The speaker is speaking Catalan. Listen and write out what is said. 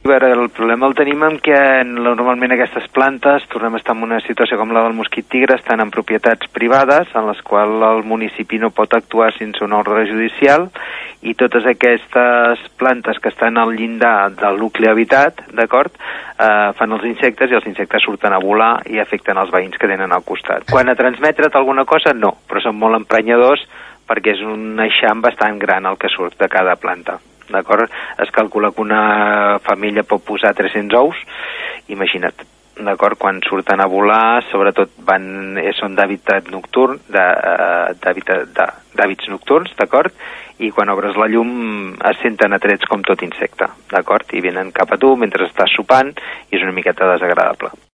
A veure, el problema el tenim en què normalment aquestes plantes, tornem a estar en una situació com la del mosquit tigre, estan en propietats privades, en les quals el municipi no pot actuar sense una ordre judicial, i totes aquestes plantes que estan al llindar del nucli habitat, d'acord, fan els insectes, i els insectes surten a volar i afecten els veïns que tenen al costat. Quan a transmetre't alguna cosa, no, però són molt emprenyadors perquè és un eixam bastant gran el que surt de cada planta. D'acord? Es calcula que una família pot posar 300 ous, imagina't, d'acord? Quan surten a volar, sobretot són d'hàbitat nocturn, d'hàbits nocturns, d'acord? I quan obres la llum es senten atrets com tot insecte, d'acord? I venen cap a tu mentre estàs sopant i és una miqueta desagradable.